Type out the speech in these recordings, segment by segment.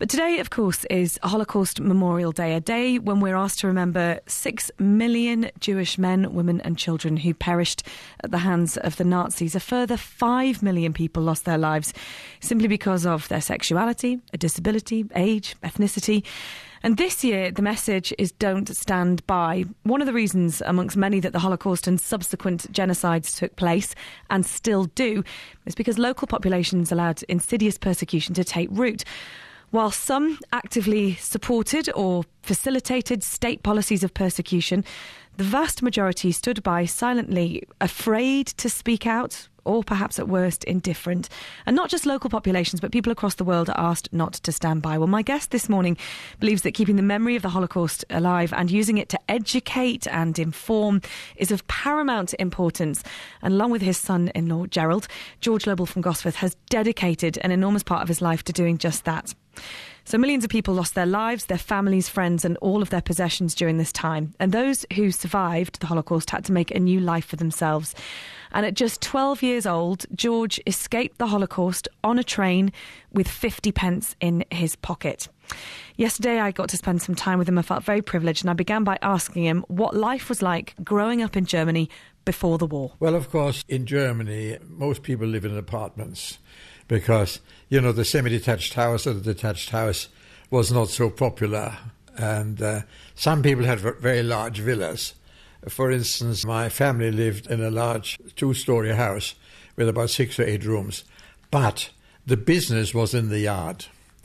But today, of course, is Holocaust Memorial Day, a day when we're asked to remember 6 million Jewish men, women and children who perished at the hands of the Nazis. A further 5 million people lost their lives simply because of their sexuality, a disability, age, ethnicity. And this year, the message is don't stand by. One of the reasons, amongst many, that the Holocaust and subsequent genocides took place, and still do, is because local populations allowed insidious persecution to take root. While some actively supported or facilitated state policies of persecution, the vast majority stood by silently, afraid to speak out, or perhaps at worst, indifferent. And not just local populations, but people across the world are asked not to stand by. Well, my guest this morning believes that keeping the memory of the Holocaust alive and using it to educate and inform is of paramount importance. And along with his son-in-law, Gerald, George Lobel from Gosforth has dedicated an enormous part of his life to doing just that. So millions of people lost their lives, their families, friends and all of their possessions during this time. And those who survived the Holocaust had to make a new life for themselves. And at just 12 years old, George escaped the Holocaust on a train with 50 pence in his pocket. Yesterday, I got to spend some time with him. I felt very privileged, and I began by asking him what life was like growing up in Germany before the war. Well, of course, in Germany, most people live in apartments because, the semi-detached house or the detached house was not so popular. And some people had very large villas. For instance, my family lived in a large 2-story house with about 6 or 8 rooms. But the business was in the yard.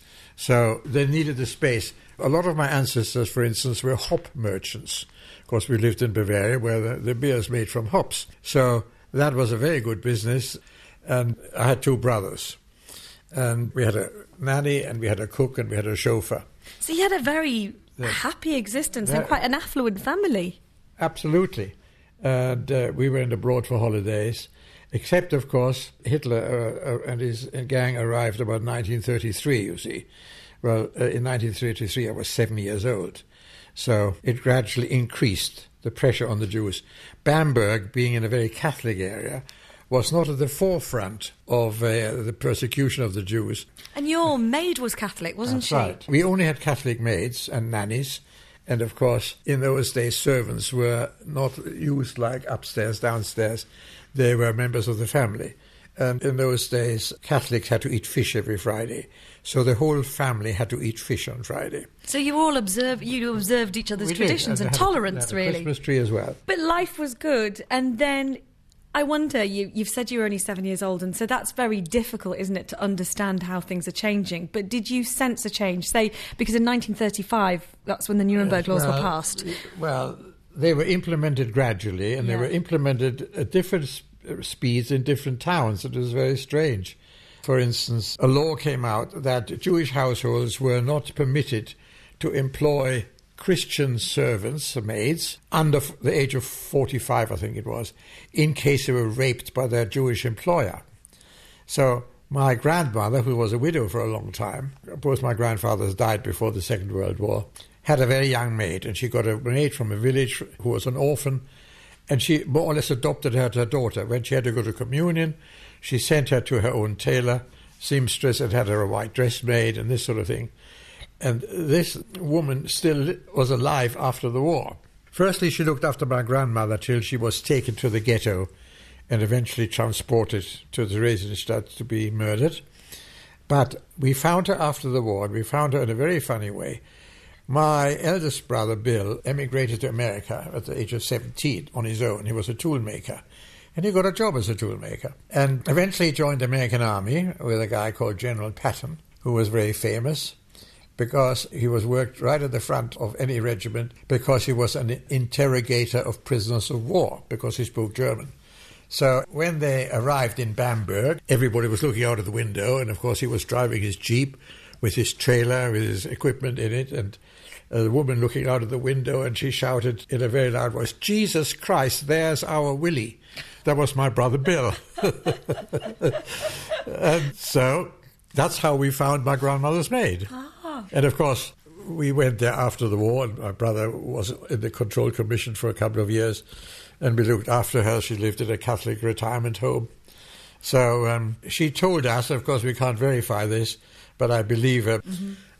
So they needed the space. A lot of my ancestors, for instance, were hop merchants. Of course, we lived in Bavaria where the beer is made from hops. So that was a very good business. And I had 2 brothers. And we had a nanny and we had a cook and we had a chauffeur. So you had a very happy existence and quite an affluent family. Absolutely. And we went abroad for holidays, except, of course, Hitler and his gang arrived about 1933, you see. Well, in 1933, I was 7 years old. So it gradually increased the pressure on the Jews. Bamberg, being in a very Catholic area, was not at the forefront of the persecution of the Jews. And your maid was Catholic, wasn't she? That's right. We only had Catholic maids and nannies. And, of course, in those days, servants were not used like upstairs, downstairs. They were members of the family. And in those days, Catholics had to eat fish every Friday. So the whole family had to eat fish on Friday. So you all observed each other's traditions and tolerance, really. Christmas tree as well. But life was good. And then I wonder, you've said you were only 7 years old, and so that's very difficult, isn't it, to understand how things are changing. But did you sense a change? Say, because in 1935, that's when the Nuremberg laws were passed. Well, they were implemented gradually, and they were implemented at different speeds in different towns. It was very strange. For instance, a law came out that Jewish households were not permitted to employ Christian servants, maids, under the age of 45, I think it was, in case they were raped by their Jewish employer. So my grandmother, who was a widow for a long time, both my grandfathers died before the Second World War, had a very young maid, and she got a maid from a village who was an orphan, and she more or less adopted her to her daughter. When she had to go to communion, she sent her to her own tailor, seamstress, and had her a white dress made and this sort of thing. And this woman still was alive after the war. Firstly, she looked after my grandmother till she was taken to the ghetto and eventually transported to the Theresienstadt to be murdered. But we found her after the war, and we found her in a very funny way. My eldest brother, Bill, emigrated to America at the age of 17 on his own. He was a tool maker, and he got a job as a tool maker. And eventually he joined the American Army with a guy called General Patton, who was very famous, because he was worked right at the front of any regiment, because he was an interrogator of prisoners of war, because he spoke German. So when they arrived in Bamberg, everybody was looking out of the window, and of course he was driving his Jeep with his trailer, with his equipment in it, and a woman looking out of the window, and she shouted in a very loud voice, "Jesus Christ, there's our Willie." That was my brother Bill. And so that's how we found my grandmother's maid. And of course, we went there after the war, and my brother was in the Control Commission for a couple of years, and we looked after her. She lived in a Catholic retirement home. So she told us, of course we can't verify this, but I believe her,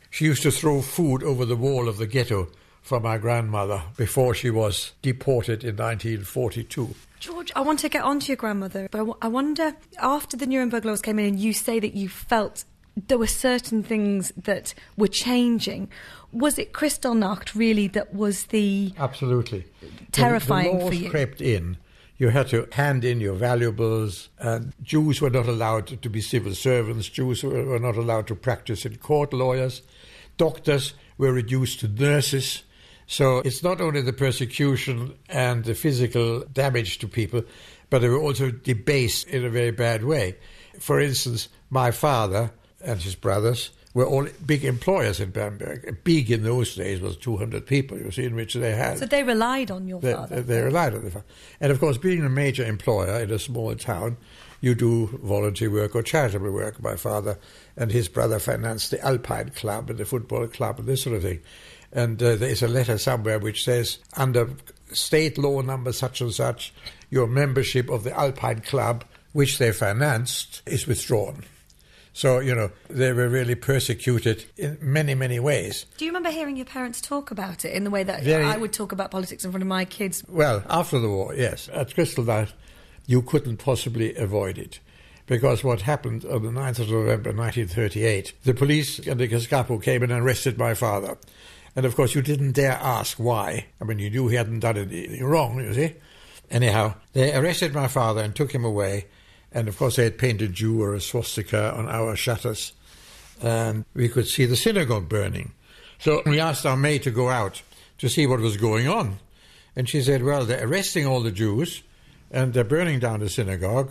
She used to throw food over the wall of the ghetto for my grandmother before she was deported in 1942. George, I want to get on to your grandmother, but I wonder, after the Nuremberg laws came in and you say that you felt there were certain things that were changing, was it Kristallnacht really that was the... Absolutely. Terrifying the laws for you? Crept in. You had to hand in your valuables, and Jews were not allowed to be civil servants. Jews were not allowed to practice in court. Lawyers, doctors were reduced to nurses. So it's not only the persecution and the physical damage to people, but they were also debased in a very bad way. For instance, my father and his brothers were all big employers in Bamberg. Big in those days was 200 people, you see, in which they had... So they relied on your father? They relied on the father. And of course, being a major employer in a small town, you do volunteer work or charitable work. My father and his brother financed the Alpine Club and the football club and this sort of thing. And there is a letter somewhere which says, under state law number such and such, your membership of the Alpine Club, which they financed, is withdrawn. So, they were really persecuted in many, many ways. Do you remember hearing your parents talk about it in the way that I would talk about politics in front of my kids? Well, after the war, yes. At Kristallnacht, you couldn't possibly avoid it. Because what happened on the 9th of November 1938, the police and the Gestapo came and arrested my father. And, of course, you didn't dare ask why. I mean, you knew he hadn't done anything wrong, you see. Anyhow, they arrested my father and took him away. And, of course, they had painted Jew or a swastika on our shutters. And we could see the synagogue burning. So we asked our maid to go out to see what was going on. And she said, well, they're arresting all the Jews and they're burning down the synagogue.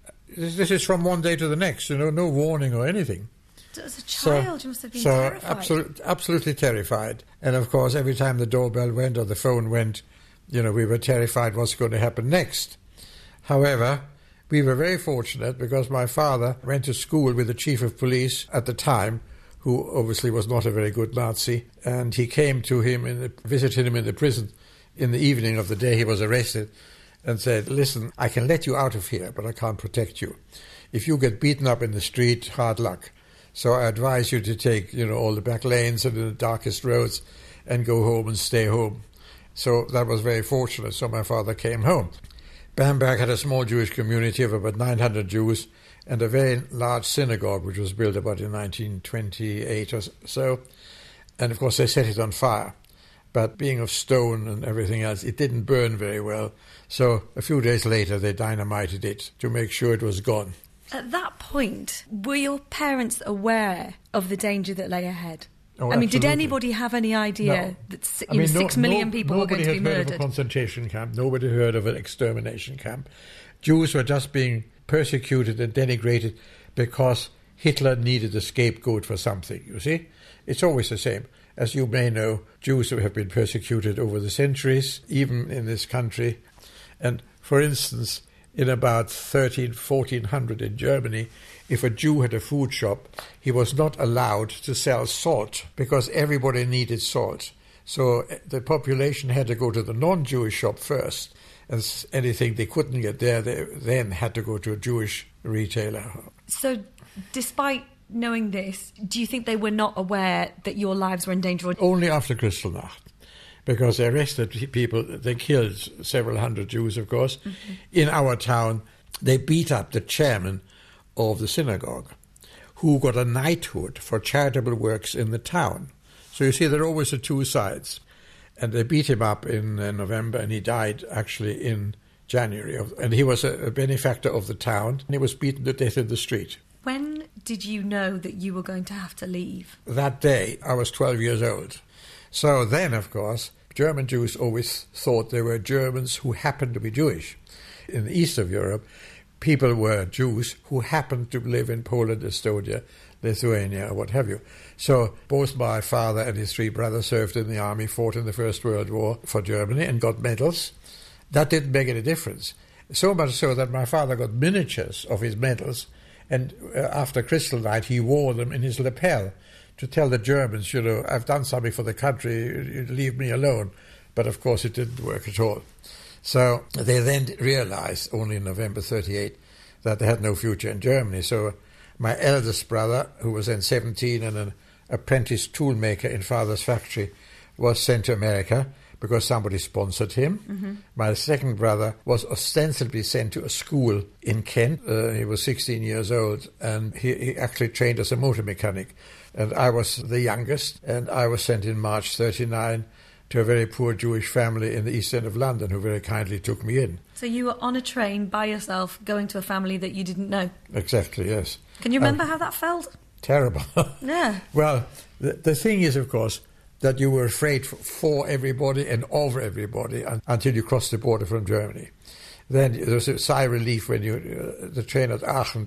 This is from one day to the next, no warning or anything. As a child, you must have been terrified. Absolutely terrified. And, of course, every time the doorbell went or the phone went, we were terrified what's going to happen next. However, we were very fortunate because my father went to school with the chief of police at the time, who obviously was not a very good Nazi, and he came to him, visited him in the prison in the evening of the day he was arrested, and said, listen, I can let you out of here, but I can't protect you. If you get beaten up in the street, hard luck. So I advise you to take, all the back lanes and the darkest roads and go home and stay home. So that was very fortunate. So my father came home. Bamberg had a small Jewish community of about 900 Jews and a very large synagogue, which was built about in 1928 or so. And, of course, they set it on fire. But being of stone and everything else, it didn't burn very well. So a few days later, they dynamited it to make sure it was gone. At that point, were your parents aware of the danger that lay ahead? Oh, I mean, did anybody have any idea that 6 million people were going to be murdered? Nobody had heard of a concentration camp. Nobody heard of an extermination camp. Jews were just being persecuted and denigrated because Hitler needed a scapegoat for something, you see? It's always the same. As you may know, Jews have been persecuted over the centuries, even in this country. And, for instance, in about 1400 in Germany, if a Jew had a food shop, he was not allowed to sell salt because everybody needed salt. So the population had to go to the non-Jewish shop first, and anything they couldn't get there, they then had to go to a Jewish retailer. So despite knowing this, do you think they were not aware that your lives were in danger? Only after Kristallnacht. Because they arrested people, they killed several hundred Jews, of course. Mm-hmm. In our town, they beat up the chairman of the synagogue, who got a knighthood for charitable works in the town. So you see, there are always the two sides. And they beat him up in November, and he died actually in January. And he was a benefactor of the town, and he was beaten to death in the street. When did you know that you were going to have to leave? That day, I was 12 years old. So then, of course, German Jews always thought they were Germans who happened to be Jewish. In the east of Europe, people were Jews who happened to live in Poland, Estonia, Lithuania, or what have you. So both my father and his three brothers served in the army, fought in the First World War for Germany and got medals. That didn't make any difference. So much so that my father got miniatures of his medals, and after Kristallnacht he wore them in his lapel to tell the Germans, I've done something for the country, leave me alone. But of course it didn't work at all. So they then realized, only in November 1938, that they had no future in Germany. So my eldest brother, who was then 17, and apprentice toolmaker in father's factory, was sent to America because somebody sponsored him. Mm-hmm. My second brother was ostensibly sent to a school in Kent. He was 16 years old, and he actually trained as a motor mechanic. And I was the youngest, and I was sent in March 1939 to a very poor Jewish family in the East End of London who very kindly took me in. So you were on a train by yourself going to a family that you didn't know? Exactly, yes. Can you remember how that felt? Terrible. Yeah. Well, the thing is, of course, that you were afraid for everybody and over everybody until you crossed the border from Germany. Then there was a sigh of relief when the train at Aachen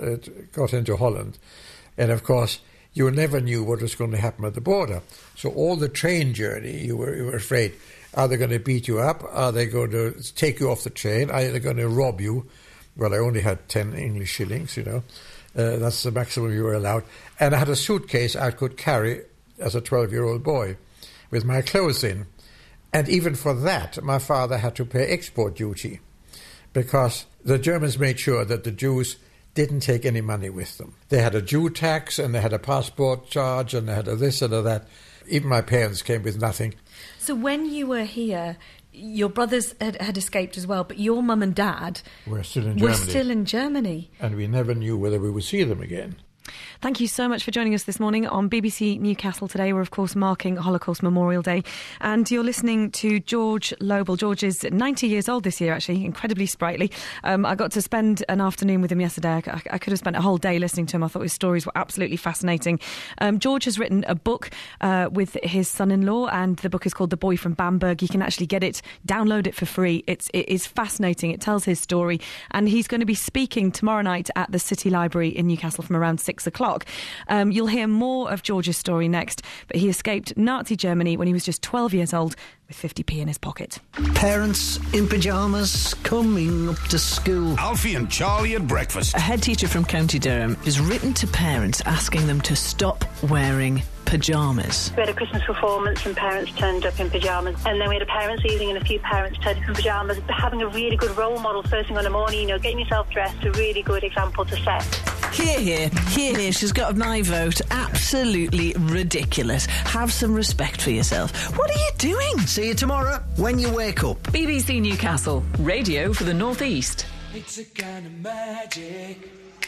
got into Holland. And, of course, you never knew what was going to happen at the border. So all the train journey, you were afraid. Are they going to beat you up? Are they going to take you off the train? Are they going to rob you? Well, I only had 10 English shillings, That's the maximum you were allowed. And I had a suitcase I could carry as a 12-year-old boy with my clothes in. And even for that, my father had to pay export duty because the Germans made sure that the Jews didn't take any money with them. They had a Jew tax and they had a passport charge and they had a this and a that. Even my parents came with nothing. So when you were here, your brothers had escaped as well, but your mum and dad were still in Germany. And we never knew whether we would see them again. Thank you so much for joining us this morning on BBC Newcastle Today. We're, of course, marking Holocaust Memorial Day. And you're listening to George Lobel. George is 90 years old this year, actually, incredibly sprightly. I got to spend an afternoon with him yesterday. I could have spent a whole day listening to him. I thought his stories were absolutely fascinating. George has written a book with his son-in-law, and the book is called The Boy from Bamberg. You can actually get it, download it for free. It is fascinating. It tells his story. And he's going to be speaking tomorrow night at the City Library in Newcastle from around 6 o'clock. You'll hear more of George's story next, but he escaped Nazi Germany when he was just 12 years old with 50p in his pocket. Parents in pyjamas coming up to school. Alfie and Charlie at breakfast. A head teacher from County Durham has written to parents asking them to stop wearing pyjamas. We had a Christmas performance and parents turned up in pyjamas, and then we had a parents' evening and a few parents turned up in pyjamas. Having a really good role model first thing on the morning, getting yourself dressed, a really good example to set. Here. She's got my vote. Absolutely ridiculous. Have some respect for yourself. What are you doing? See you tomorrow when you wake up. BBC Newcastle, radio for the North East. It's a kind of magic.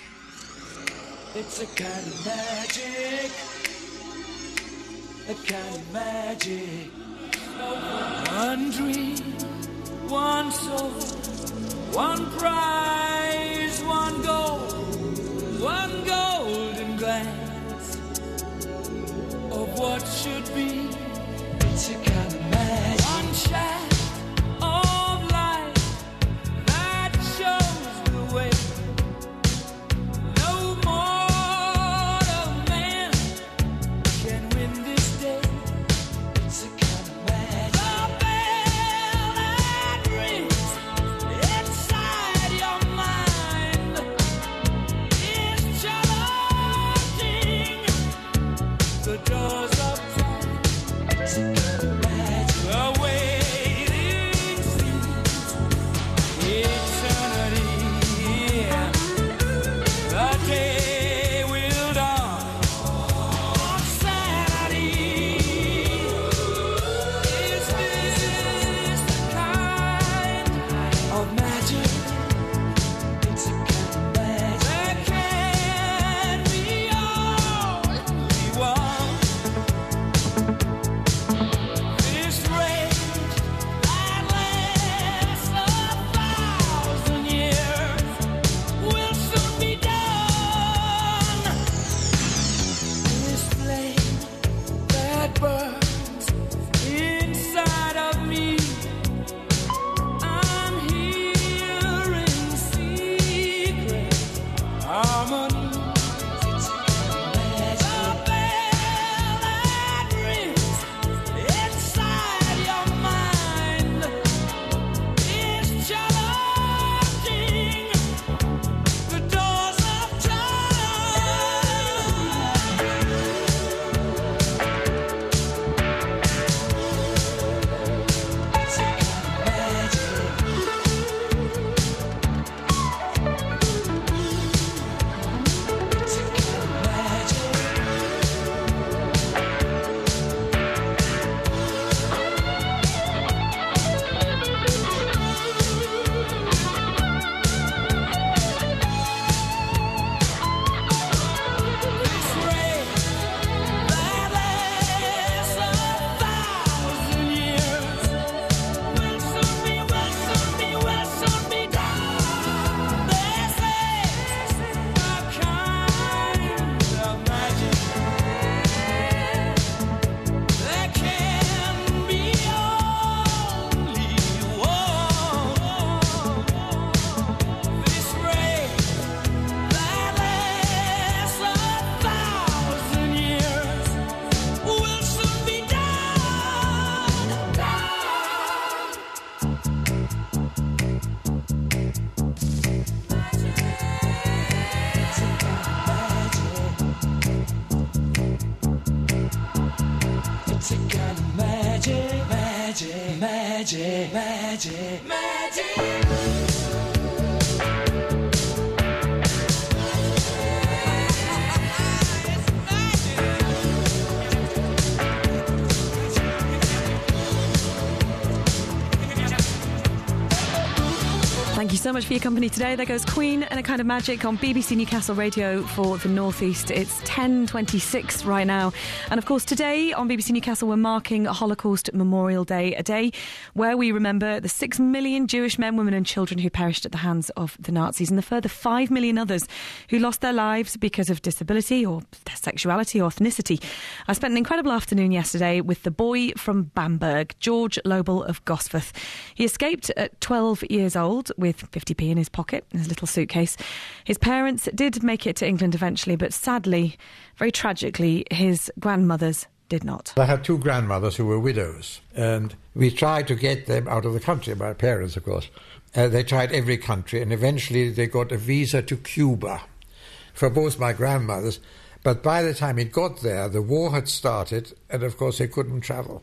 It's a kind of magic. A kind of magic. One dream, one soul, one prize, one goal, one golden glance of what should be. It's a kind of magic. One shaft of light that shows the way. No mortal man can win this day. It's a kind of magic. The bell that rings inside your mind is challenging the doors of time. It's a kind of magic. The waiting seems eternity. The day will dawn on Saturday. Is this the kind of magic? It's a kind of magic. There can be only one. magic, magic, magic, magic. Thank you so much for your company today. There goes Queen and a Kind of Magic on BBC Newcastle Radio for the North East. It's 10:26 right now. And of course, today on BBC Newcastle, we're marking Holocaust Memorial Day, a day where we remember the 6 million Jewish men, women and children who perished at the hands of the Nazis, and the further 5 million others who lost their lives because of disability or their sexuality or ethnicity. I spent an incredible afternoon yesterday with the boy from Bamberg, George Lobel of Gosforth. He escaped at 12 years old with 50p in his pocket, in his little suitcase. His parents did make it to England eventually, but sadly, very tragically, his grandmothers did not. I had two grandmothers who were widows, and we tried to get them out of the country, my parents, of course. They tried every country, and eventually they got a visa to Cuba for both my grandmothers. But by the time it got there, the war had started, and of course they couldn't travel.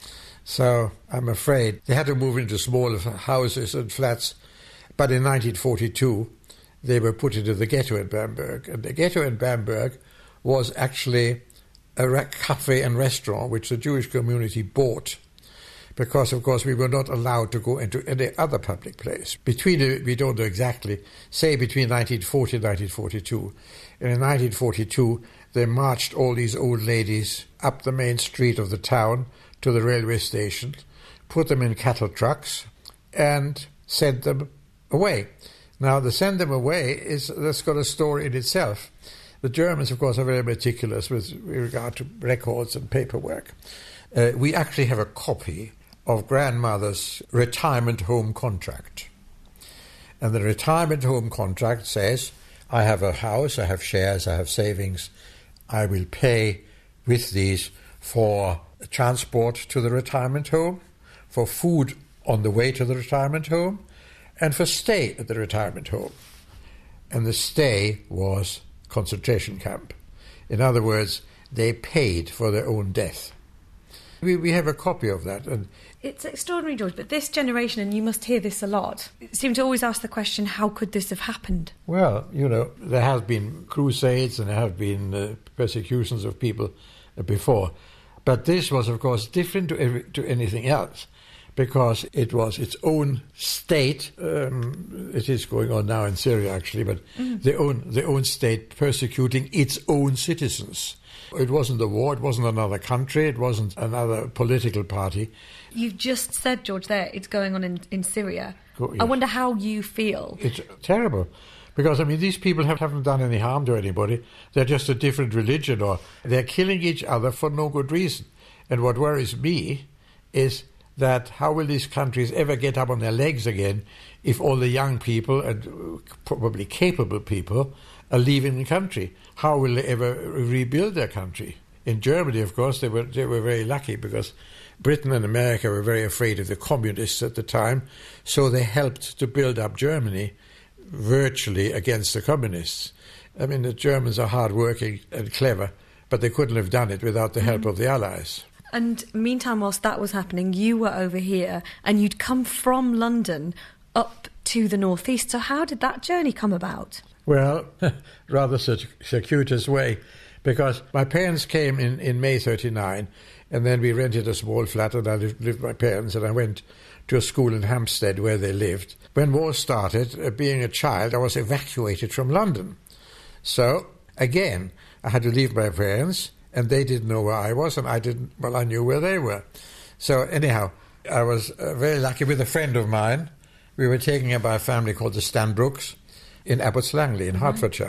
So I'm afraid they had to move into smaller houses and flats. But in 1942, they were put into the ghetto in Bamberg. And the ghetto in Bamberg was actually a cafe and restaurant which the Jewish community bought, because, of course, we were not allowed to go into any other public place. We don't know exactly, say between 1940 and 1942. And in 1942, they marched all these old ladies up the main street of the town to the railway station, put them in cattle trucks, and sent them away. Now, the send them away that's got a story in itself. The Germans, of course, are very meticulous with regard to records and paperwork. We actually have a copy of grandmother's retirement home contract. And the retirement home contract says, I have a house, I have shares, I have savings. I will pay with these for transport to the retirement home, for food on the way to the retirement home, and for stay at the retirement home. And the stay was concentration camp. In other words, they paid for their own death. We have a copy of that. And it's extraordinary, George, but this generation, and you must hear this a lot, seem to always ask the question, how could this have happened? Well, there have been crusades and there have been persecutions of people before. But this was, of course, different to anything else, because it was its own state. It is going on now in Syria, actually, but their own state persecuting its own citizens. It wasn't a war, it wasn't another country, it wasn't another political party. You've just said, George, there, it's going on in Syria. Oh, yes. I wonder how you feel. It's terrible. Because, these people haven't done any harm to anybody. They're just a different religion, or they're killing each other for no good reason. And what worries me is that how will these countries ever get up on their legs again if all the young people and probably capable people are leaving the country? How will they ever rebuild their country? In Germany, of course, they were very lucky, because Britain and America were very afraid of the communists at the time, so they helped to build up Germany virtually against the communists. The Germans are hard-working and clever, but they couldn't have done it without the help of the Allies. And meantime, whilst that was happening, you were over here, and you'd come from London up to the northeast. So how did that journey come about? Well, rather circuitous way, because my parents came in May 1939, and then we rented a small flat, and I lived with my parents, and I went to a school in Hampstead where they lived. When war started, being a child, I was evacuated from London. So, again, I had to leave my parents, and they didn't know where I was, and I knew where they were. So, anyhow, I was very lucky with a friend of mine. We were taken in by a family called the Stanbrooks in Abbots Langley in Hertfordshire.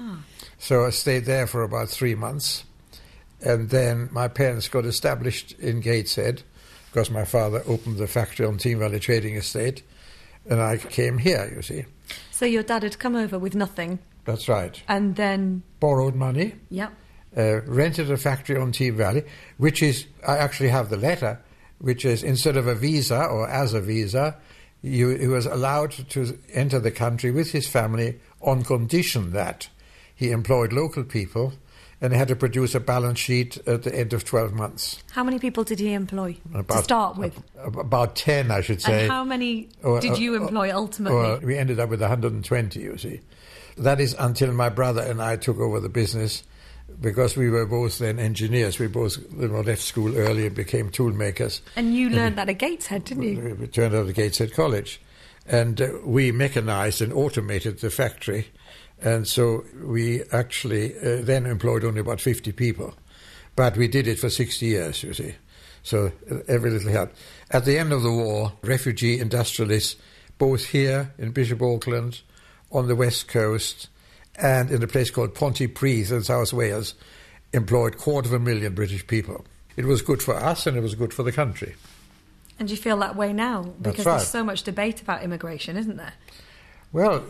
So I stayed there for about 3 months, and then my parents got established in Gateshead, because my father opened the factory on Team Valley Trading Estate, and I came here, you see. So your dad had come over with nothing? That's right. And then? Borrowed money. Yep. Rented a factory on Team Valley, which is, I actually have the letter, which is, instead of a visa or as a visa, he was allowed to enter the country with his family on condition that he employed local people and he had to produce a balance sheet at the end of 12 months. How many people did he employ to start with? About 10, I should say. And how many did you employ ultimately? We ended up with 120, you see. That is until my brother and I took over the business, because we were both then engineers. We both left school early and became tool makers. And you learned that at Gateshead, didn't you? We turned out at Gateshead College. And we mechanized and automated the factory. And so we actually then employed only about 50 people. But we did it for 60 years, you see. So every little helped. At the end of the war, refugee industrialists, both here in Bishop Auckland, on the west coast, and in a place called Pontypridd in South Wales, employed 250,000 British people. It was good for us and it was good for the country. And you feel that way now? Because there's so much debate about immigration, isn't there? Well,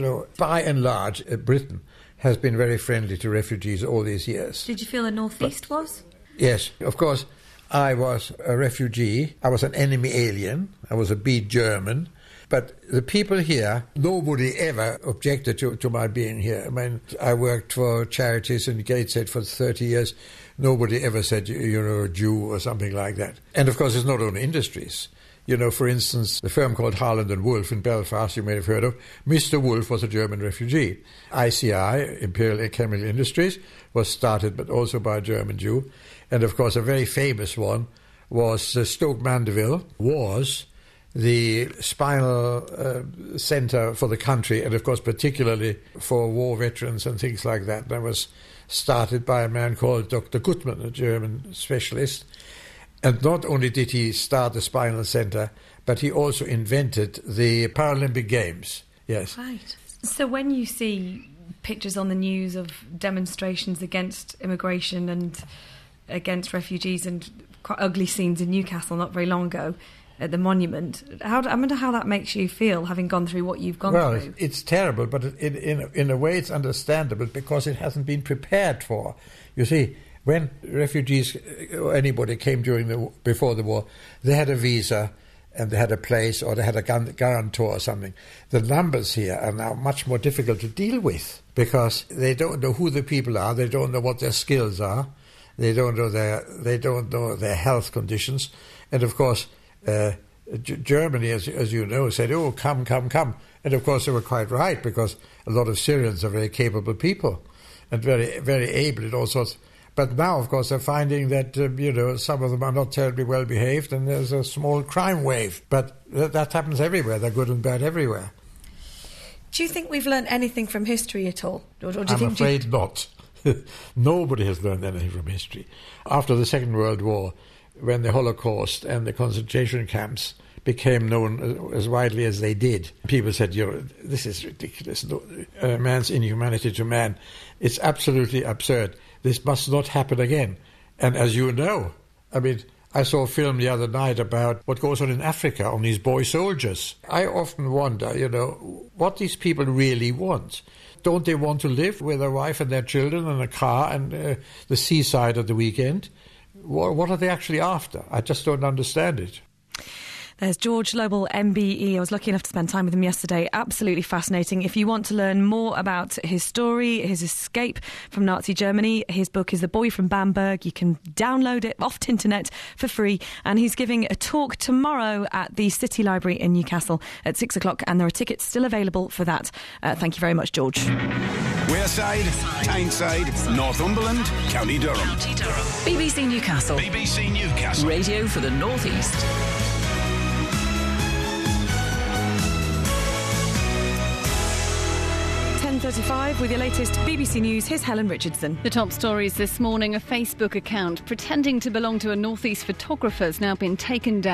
by and large, Britain has been very friendly to refugees all these years. Did you feel the North East was? Yes, of course. I was a refugee. I was an enemy alien. I was a B German. But the people here, nobody ever objected to my being here. I mean, I worked for charities in Gateshead for 30 years. Nobody ever said, you're a Jew or something like that. And, of course, it's not only industries. For instance, the firm called Harland and Wolff in Belfast, you may have heard of, Mr. Wolff was a German refugee. ICI, Imperial Chemical Industries, was started but also by a German Jew. And, of course, a very famous one was Stoke Mandeville, was the spinal centre for the country, and, of course, particularly for war veterans and things like that. That was started by a man called Dr. Gutmann, a German specialist. And not only did he start the spinal centre, but he also invented the Paralympic Games. Yes. Right. So when you see pictures on the news of demonstrations against immigration and against refugees and quite ugly scenes in Newcastle not very long ago at the monument, I wonder how that makes you feel, having gone through what you've gone through. Well, it's terrible, but in a way it's understandable because it hasn't been prepared for. You see, when refugees or anybody came before the war, they had a visa and they had a place or they had a guarantor or something. The numbers here are now much more difficult to deal with because they don't know who the people are, they don't know what their skills are, they don't know their health conditions, and of course Germany, as you know, said, "Oh, come," and of course they were quite right because a lot of Syrians are very capable people and very, very able in all sorts. But now, of course, they're finding that, some of them are not terribly well behaved and there's a small crime wave. But that happens everywhere. They're good and bad everywhere. Do you think we've learned anything from history at all? I'm afraid not. Nobody has learned anything from history. After the Second World War, when the Holocaust and the concentration camps became known as widely as they did, people said, this is ridiculous. Man's inhumanity to man. It's absolutely absurd. This must not happen again. And as you know, I saw a film the other night about what goes on in Africa on these boy soldiers. I often wonder, what these people really want. Don't they want to live with their wife and their children and a car and the seaside at the weekend? What are they actually after? I just don't understand it. There's George Lobel, MBE. I was lucky enough to spend time with him yesterday. Absolutely fascinating. If you want to learn more about his story, his escape from Nazi Germany, his book is The Boy from Bamberg. You can download it off the internet for free. And he's giving a talk tomorrow at the City Library in Newcastle at 6 o'clock. And there are tickets still available for that. Thank you very much, George. Wearside, Tyneside, Northumberland, County Durham. BBC Newcastle. BBC Newcastle. Radio for the North East. 10:35 with your latest BBC News. Here's Helen Richardson. The top stories this morning: a Facebook account pretending to belong to a North East photographer has now been taken down.